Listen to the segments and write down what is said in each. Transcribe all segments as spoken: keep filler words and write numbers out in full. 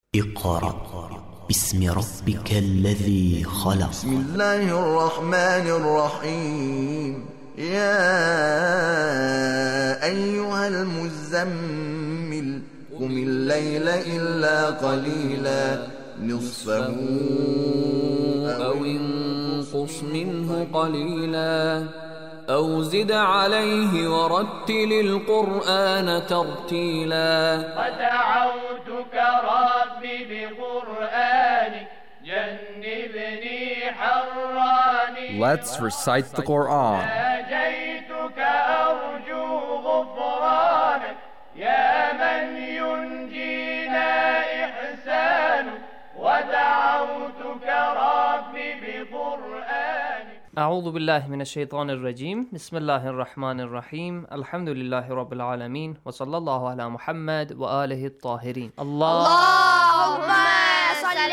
اقرأ باسم ربك الذي خلق. بسم الله الرحمن الرحيم. يا أيها المزمل قم الليل إلا قليلا نصفه أو انقص منه قليلا أو زد عليه ورتل القرآن ترتيلا. ودعوتك ربي بقرآنك جنبني حراني. Let's recite the Quran. ناجيتك أرجو غفرانك يا من ينجينا إحسانك. ودعوتك ربي بقرآنك. أعوذ بالله من الشيطان الرجيم. بسم الله الرحمن الرحيم. الحمد لله رب العالمين وصلى الله على محمد وآله الطاهرين. الله اللهم صل على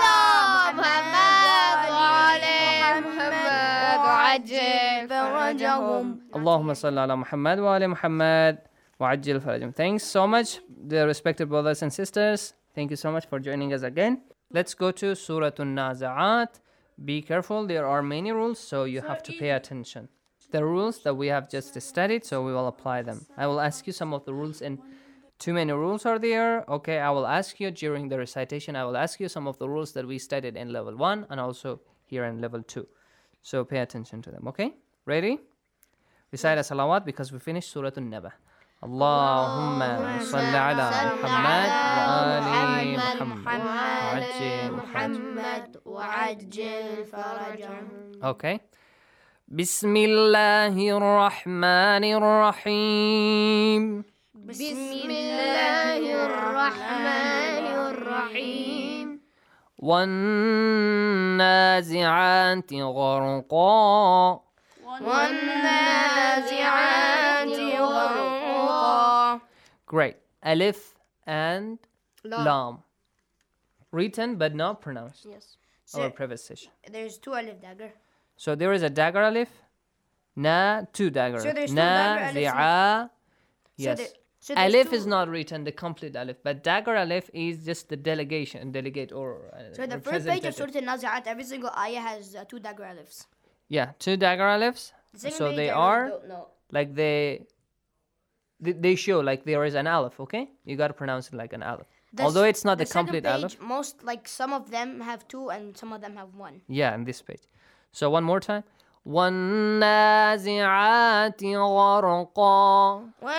محمد وعلى محمد وعجل فرجهم. اللهم صل على محمد وآل محمد وعجل فرجهم. Thanks so much, dear respected brothers and sisters. Thank you so much for joining us again. Let's go to Surah An-Nazi'at. Be careful, there are many rules, so you have to pay attention. The rules that we have just studied, so we will apply them. I will ask you some of the rules, and too many rules are there. Okay, I will ask you during the recitation, I will ask you some of the rules that we studied in level one and also here in level two. So pay attention to them, okay? Ready? Recite a salawat because we finished Surah An-Naba. Allahumma salli ala Muhammad wa ali Muhammad وعجل فرجهم. Okay. Bismillahir Rahmanir Rahim. بسم الله الرحمن الرحيم. والنازعات غرقا. والنازعات غرقا. Great. Alif and Lam. Lam. Written but not pronounced. Yes. Our So, previous session. there's two alif dagger. So there is a dagger alif. Na, two dagger. So there's two Na, dagger alifs. zi'a. Yes. there- so there's Alif two- is not written, the complete alif, but dagger alif is just the delegation, delegate or uh, So the first page of representative. Surah An-Nazi'at, every single ayah has uh, two dagger alifs. Yeah, two dagger alifs. The second So page, they I are don't know. like they, they they show like there is an alif. Okay, you got to pronounce it like an alif. The Although s- it's not the, second complete page, alif. most like some of them have two and some of them have one. Yeah, in this page. So one more time. وَالنَّازِعَاتِ غَرْقًا.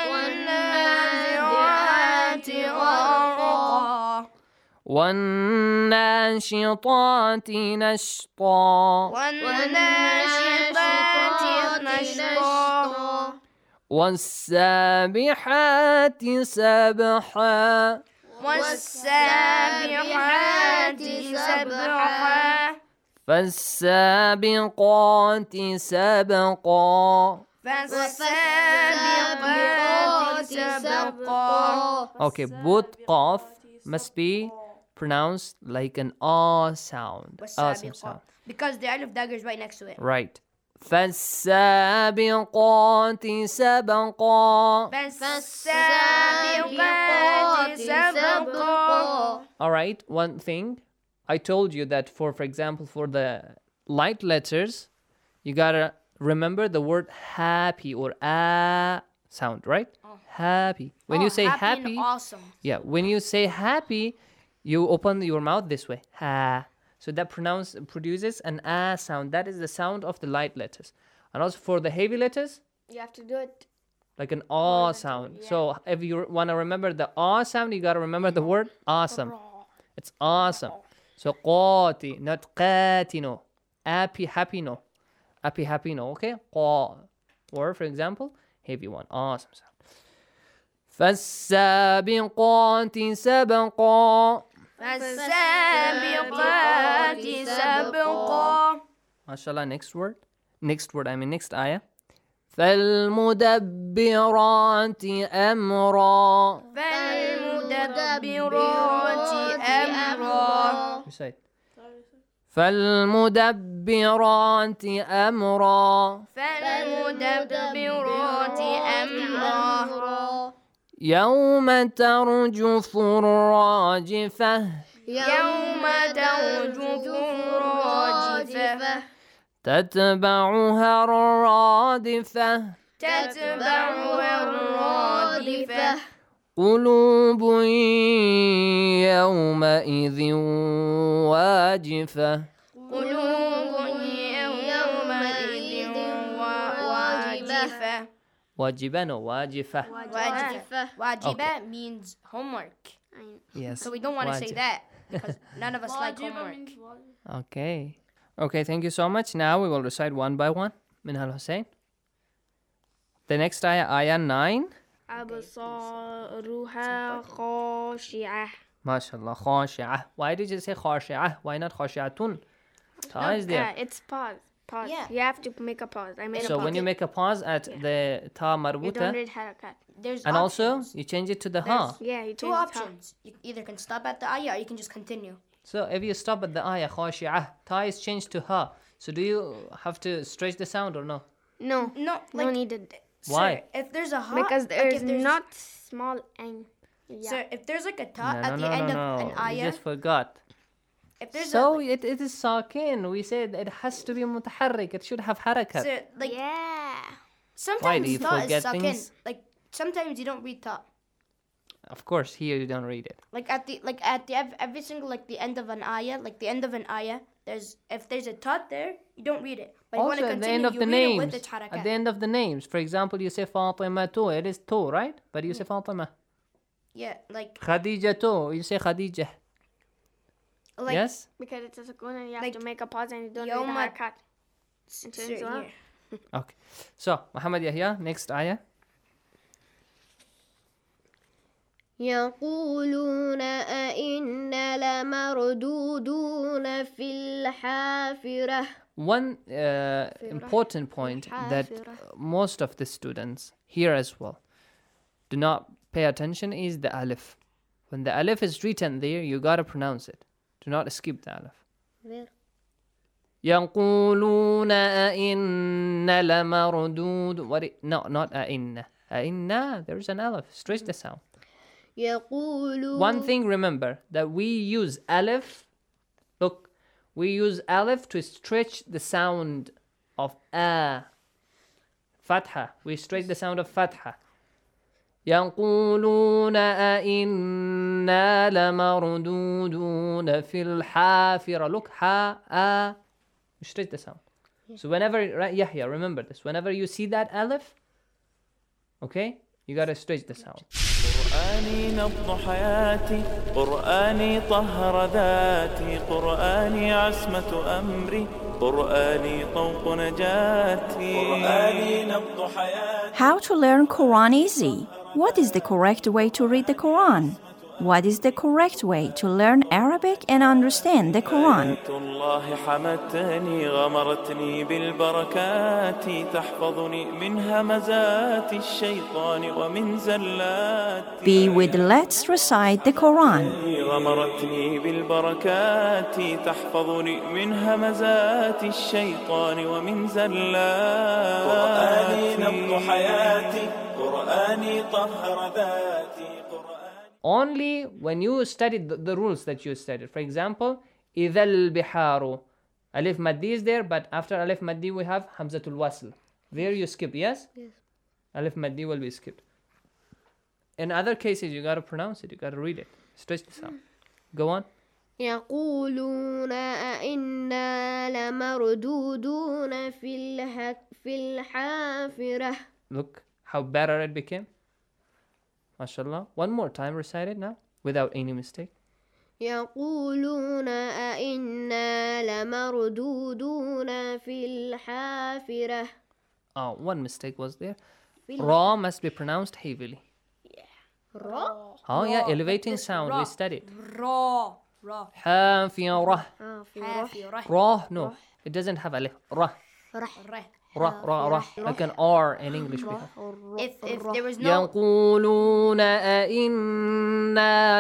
والنازعات غرقا. وَالنَّاشِطَاتِ نَشْطًا. والناشطات نشطا. وَالسَّابِحَاتِ سَبْحًا. والسابحات سبحا. فالسابقات سبقا. فالسابقات سبقا. Okay, both qaf must be pronounced like an ah sound. Awesome sound. Because the alif dagger is right next to it. Right. فالسابقات سبقا. فالسابقات سبقا. All right, one thing. I told you that for, for example, for the light letters, you gotta remember the word happy or a sound, right? Happy. When you Oh, say happy happy, and awesome. yeah, when you say happy, you open your mouth this way. Ha. So that pronounce produces an a sound. That is the sound of the light letters. And also for the heavy letters, You have to do it. like an aw sound. So if you want to remember the aw sound, you got to remember the word awesome. It's awesome. So qati, not qatino. Happy, happy, no. Happy, happy, no. Okay? Qa. Or for example, heavy one. Awesome sound. فالسابقات سبقا. فالسابقات سبقا. MashaAllah, next word. Next word, I mean next ayah. فالمدبرات أمرا. فالمدبرات أمرا. Recite. فالمدبرات أمرا. فالمدبرات أمرا. يوم ترجف الراجفة يوم ترجف الراجفة تتبعها الرادفة تتبعها الرادفة قلوب يومئذ واجفة قلوب يومئذ واجفة واجبة no واجفة واجفة Wajiba means homework. yes So we don't want to say واجب. that because none of us like homework. okay okay thank you so much. Now we will recite one by one. Minhal Hussein. The next ayah, ayah nine. أبصارها خاشعة MashaAllah, khashi'ah. Why did you say khashi'ah? Why not khashi'atun? Ta is there. it's pause pause Yeah. you have to make a pause I made So a when pause you make a pause at the ta you don't marbuta, read harakat There's and also options. you change it to the ha. yeah you two change the options. You either can stop at the ayah or you can just continue. So if you stop at the ayah khashi'ah, ta is changed to ha. So do you have to stretch the sound or no? no No, no like needed Why? Sir, if there's a ha, because like there's, if there's not small and yeah. Sir, if there's like a ta No, at no, the no, end no, of no. an You ayah, just forgot. if there's So a it, it is sakin. We said it has to be mutaharrik. It should have harakat. sir, like yeah sometimes you ta forget is sakin. things? Like sometimes you don't read ta. Of course, here you don't read it. Like at the like at the ev- every single like the end of an ayah, like the end of an ayah, there's if there's a ta there, you don't read it. But you want Also, to at the continue, end of you the read it names, with its harakat. at the end of the names, for example, you say Fatima to, it is to, right? But you say Fatima. Yeah, like Khadija to, you say Khadija. like Yes? because it's a sukun and you have Like, to make a pause and you don't read the yawma- harakat sir, turns out. yeah. Okay. So, Muhammad Yahya, next ayah. يقولون أئنا لمردودون في الحافرة. One uh, important point that most of the students here as well do not pay attention is the alif. When the alif is written there, you gotta pronounce it. Do not skip the alif. يقولون أئنا لمردود. What? It, no, not أئنا. أئنا. There's an alif. Stretch the sound. يقولون One thing remember that we use alif. Look, we use alif to stretch the sound of a. Fatha. We stretch the sound of fatha. يقولون أئنا لمردودون في الحافرة. Look, ha, a. Stretch the sound. So whenever, right, Yahya, remember this. Whenever you see that alif, okay, you gotta stretch the sound. قرآني نبض حياتي، قرآني طهر ذاتي، قرآني عصمة أمري، قرآني طوق نجاتي، قرآني نبض حياتي. How to learn Quran easy? What is the correct way to read the Quran? What is the correct way to learn Arabic and understand the Quran? آيات الله حمتني، غمرتني بالبركات، تحفظني من همزات الشيطان ومن زلات. Be with Let's Recite the Quran. غمرتني بالبركات، تحفظني من همزات الشيطان ومن زلات. قرآني نبض حياتي، قرآني طهر ذاتي. Only when you studied the, the rules that you studied. For example, إذا البحار. Alif Maddi is there, but after Alif Maddi we have Hamzatul Wasl. There you skip, yes? Yes. Alif Maddi will be skipped. In other cases, you gotta pronounce it, you gotta read it. Stretch the sound. Go on. يقولون أئنا لمردودون في الح... في الحافرة. Look how better it became. MashaAllah. One more time, recite it now, without any mistake. يقولون أئنا لمردودون في الحافرة. Oh, one mistake was there. Ra must be pronounced heavily. Ra? Oh, yeah, elevating sound. We studied. Ra, ra. حافرة. حافرة. Ra, no, it doesn't have alif. Ra. Ra. Ra, ra, ra. Like an R in English. We have. If if there was no يقولون أئنا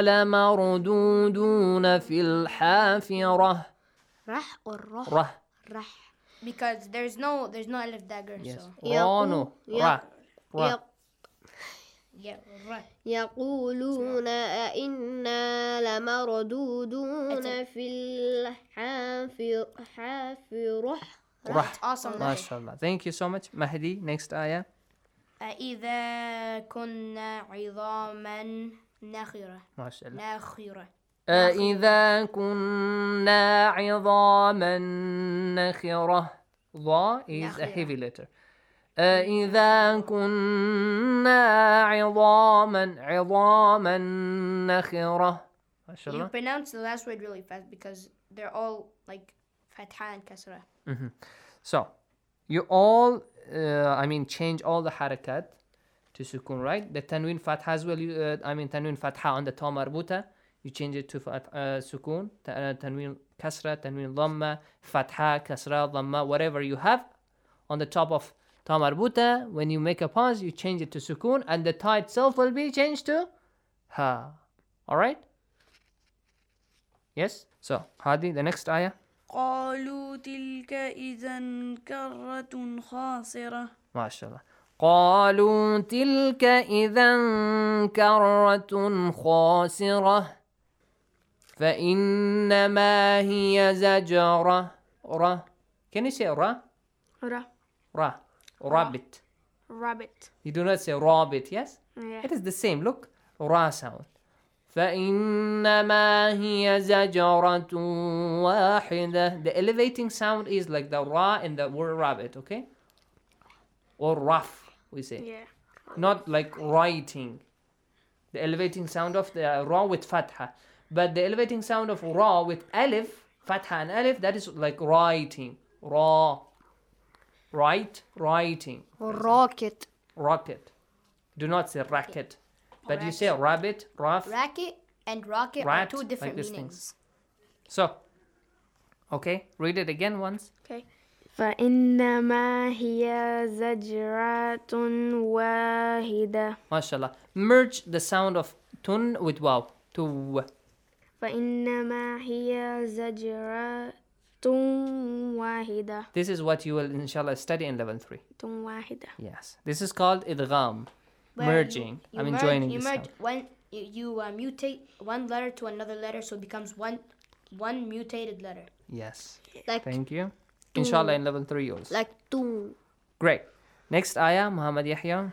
لمردودون في الحافرة. rah or rah. Ra. Rah. Because there's no there's no alif dagger. Yes. So Ra, no. Ra. Ra. Yeah, right. يقولون أئنا لمردودون في الحافرة حافرة Rah. Awesome. MashaAllah. Thank you so much. Mahdi, next ayah. أإذا كنا عظاما نخرة MashaAllah. نخرة أإذا كنا عظاما نخرة. Dha is a heavy letter. أإذا كنا عظاما عظاما نخرة. You MashaAllah. pronounce the last word really fast because they're all like fatha and kasra. Mhm. So, you all, uh, I mean, change all the harakat to sukun, right? The tanween fatha as well, you, uh, I mean, tanween fatha on the ta marbuta, you change it to fat, uh, sukun, ta- uh, tanween kasra, tanween dhamma, fatha, kasra, dhamma, whatever you have on the top of ta marbuta. When you make a pause, you change it to sukun, and the ta itself will be changed to ha. All right? Yes? So, Hadi, the next ayah. قالوا تلك إذا كرة خاسرة. MashaAllah. قالوا تلك إذا كرة خاسرة فإنما هي زجرة را. Can you say ra? Ra. Ra. Rabbit. Rabbit. You do not say rabbit, yes? Yeah. It is the same. Look. Ra sound. فإنما هي زجرة واحدة. The elevating sound is like the ra in the word rabbit, okay? Or raf, we say. Yeah. Not like writing. The elevating sound of the ra with fatha. But the elevating sound of ra with alif, fatha and alif, that is like writing. Ra. Write, writing. rocket Rocket. Do not say racket. But you say rabbit, raf, Racket and rocket rat, are two different like these meanings. things. So, okay, read it again once. Okay. فإنما هي زجرة واحدة. MashaAllah. Merge the sound of tun with waw. Tu. فإنما هي زجرة واحدة. This is what you will inshallah study in level three. واحدة. Yes. This is called idgham. Where Merging. You, you I mean merge, joining you the merge sound. one. You, you uh, mutate one letter to another letter, so it becomes one, one mutated letter. Yes. like Thank you. Inshallah in level three also. like two. Great. Next ayah, Muhammad Yahya.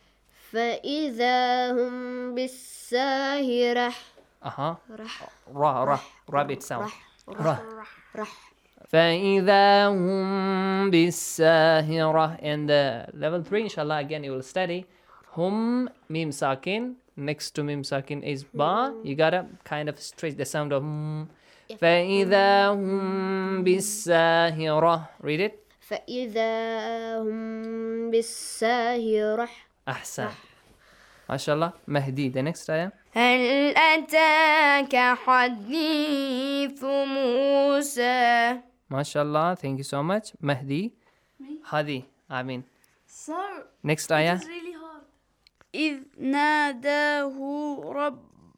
فإذا هم بالساهرة Uh-huh. رح Ra, ra. Rabbit sound. Ra. رح فإذا هم بالساهرة. In the level three, inshallah, again you will study. Hum, mim sakin. Next to mim sakin is ba. You gotta kind of stretch the sound of mm. فإذا هم بالساهرة. Read it. فإذا هم بالساهرة أحسن. MashaAllah. Mahdi. The next ayah. هل أتاك حديث موسى. MashaAllah. Thank you so much. Mahdi. Hadi. I mean. Sir, Next ayah. it's really hard. إذ ناداه رب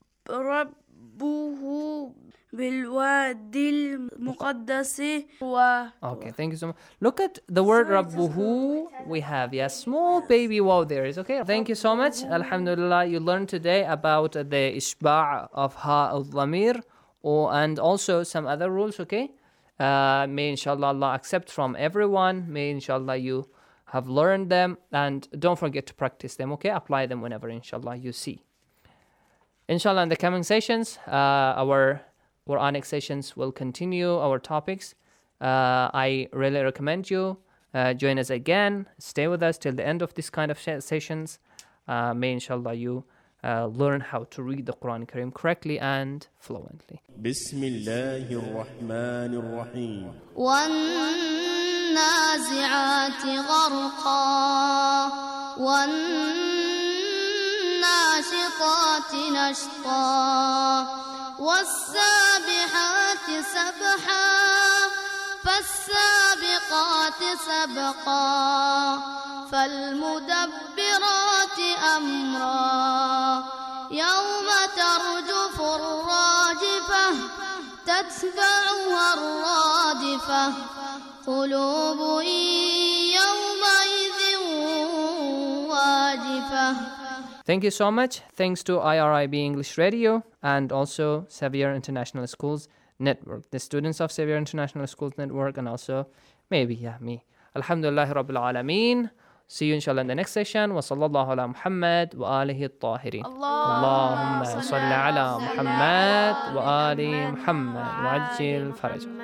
ربه بالوادي المقدس و Okay, thank you so much. Look at the word Rabbuhu we have. Yeah, small baby wow there is, okay? Thank you so much. Alhamdulillah, you learned today about the ishba' of ha al-dhamir or, and also some other rules, okay? Uh, may inshallah Allah accept from everyone. May inshallah you have learned them and don't forget to practice them, okay? Apply them whenever inshallah you see. Inshallah, in the coming sessions, uh, our Quranic sessions will continue our topics. Uh, I really recommend you uh, join us again. Stay with us till the end of this kind of sh- sessions. Uh, may inshallah you uh, learn how to read the Quran Kareem correctly and fluently. بسم الله الرحمن الرحيم والنازعات غرقا والناشطات نشطا والسابحات سبحا فالسابقات سبقا فالمدبرات أمرا يوم ترجف الراجفة تتبعها الرادفة قلوب يومئذ واجفة Thank you so much. Thanks to I R I B English Radio and also Xavier International Schools Network, the students of Xavier International Schools Network, and also maybe, yeah, me. Alhamdulillah Rabbil Alameen. See you inshallah in the next session. Wa sallallahu ala Muhammad wa alihi at-tahirin. Allahumma salli ala Muhammad wa ali Muhammad wa ajil farajhum.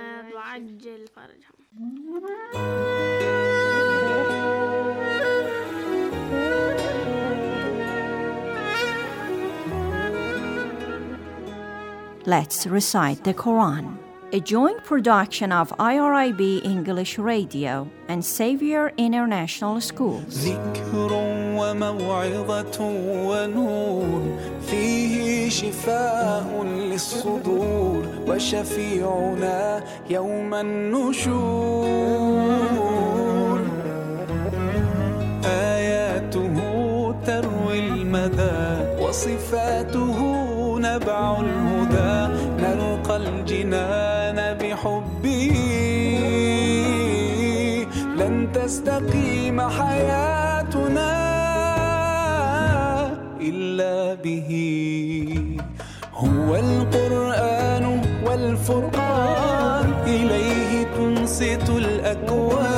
Let's recite the Quran. A joint production of I R I B English Radio and Xavier International Schools. ذكر وموعظة ونور فيه شفاء للصدور وشفيعنا يوم النشور آياته تروي المدى وصفاته نبع الهدى نلقى الجنان بحبه لن تستقيم حياتنا إلا به هو القرآن والفرقان إليه تنصت الأكوان